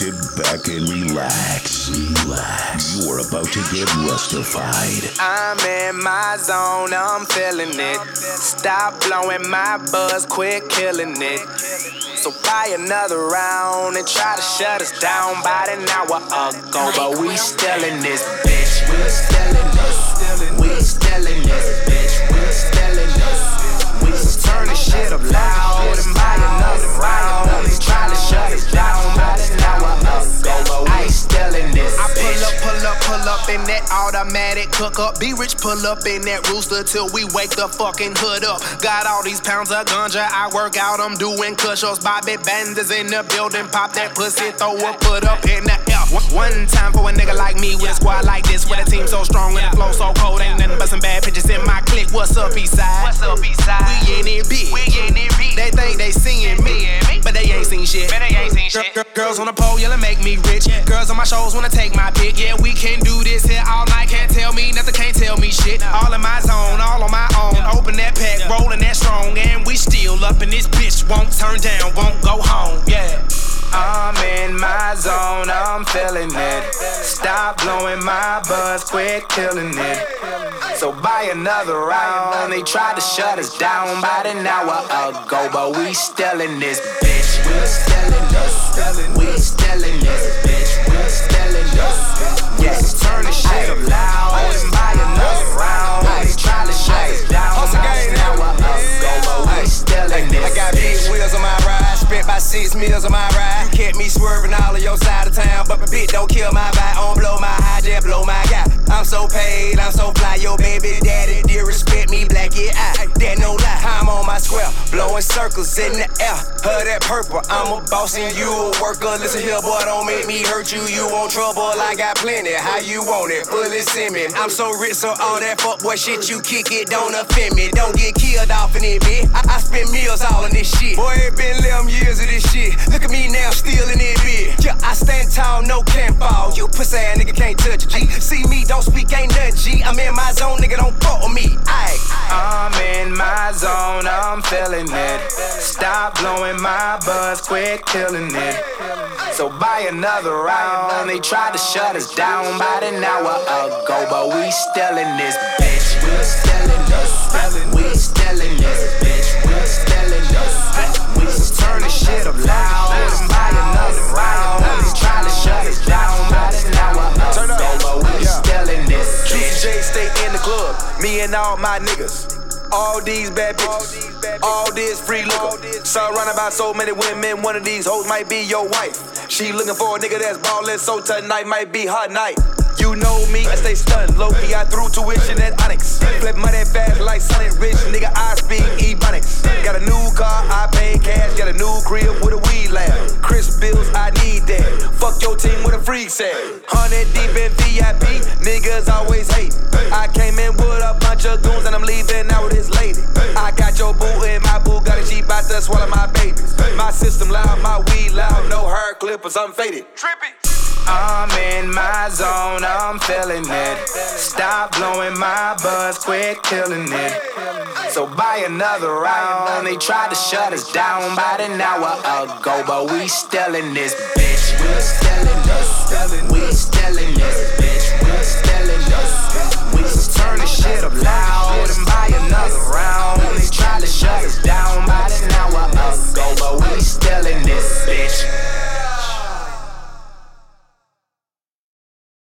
Sit back and relax. You are about to get rustified. I'm in my zone, I'm feeling it. Stop blowing my buzz, quit killing it. So buy another round and try to shut us down about an hour ago. But we still in this bitch. We still in this. We still in this bitch. We still in this. We turn the shit up loud and buy another round and try to shut us down about an hour ago. But we still in this bitch. I pull up in that automatic cook up. Be rich, pull up in that rooster till we wake the fucking hood up. Got all these pounds of ganja, I work out, I'm doing push-ups. Bobby Banders in the building, pop that pussy, throw a foot up in the air. One time for a nigga like me with a squad like this, with a team so strong and the flow so cold, ain't nothing but some bad bitches in my clique. What's up, Eastside? What's up, Eastside? We in it big. They think they seeing me, but they ain't seen shit. Girls on the pole yelling make me rich. Girls on my shows wanna take my pick. Yeah, we can do this here all night. Can't tell me nothing, can't tell me shit. All in my zone, all on my own. Open that pack, rolling that strong, and we still up in this bitch. Won't turn down, won't go home. Yeah. I'm in my zone, I'm feeling it. Stop blowing my buzz, quit killing it. So buy another round. They tried to shut us down about an hour ago, but we still in this bitch. We still in this. We still in this bitch. We still in this. Yes, turn the shit up loud and buy another round. They tried to shut us down about an hour ago, but we still in this. I got big wheels on my ride, spent about 6 meals on my ride. You kept me swerving all of your side of town, but my bitch don't kill my vibe, don't blow my high, just blow my guy. I'm so paid, I'm so fly, your baby daddy dear respect me, black it eye. That no lie, I'm on my square, blowing circles in the air. Her that purple, I'm a boss and you a worker. Listen here, boy, don't make me hurt you. You want trouble, I got plenty. How you want it? Fully semen. I'm so rich, so all that fuckboy shit you kick it don't offend me. Don't get killed off in it, bitch. I spend meals all in this shit. Boy, it been 11 years of this shit. Look at me now, still in it, bitch. Yeah, I stand tall, no can't fall. You pussy ass nigga can't touch a G. See me, don't speak, ain't nothing G. I'm in my zone, nigga, don't fuck with me. I'm in my zone, I'm feeling it. Stop blowing my buzz, quit killing it. So buy another round. They tried to shut us down about an hour ago, but we still in this bitch. We still in this. We still in this bitch. We still in this. We turn the shit up loud and buy another round. They tried to shut us down about an hour ago, but we still in this bitch. J stay in the club, me and all my niggas. All these bad bitches, all this free liquor. Surrounded by so many women, one of these hoes might be your wife. She looking for a nigga that's ballin', so tonight might be her night. You know me, I stay stunned, low-key, I threw tuition at Onyx. Flip money fast like Sonic Rich, nigga, I speak Ebonics. Got a new car, I pay cash, got a new crib with a weed lab. Chris bills, I need that. Fuck your team with a freak set. 100 deep in VIP, niggas always hate. I came in with a bunch of goons and I'm leaving out with this lady. I got your boo in my boo, got a Jeep out there swallow my babies. My system loud, my weed loud, no hair clippers, I'm faded. Trippy. I'm in my zone, I'm feeling it. Stop blowing my buzz, quit killing it. So buy another round. They tried to shut us down about an hour ago, but we still in this bitch. We still in this. We still in this bitch. We still in this. We turn the shit up loud and buy another round. They tried to shut us down.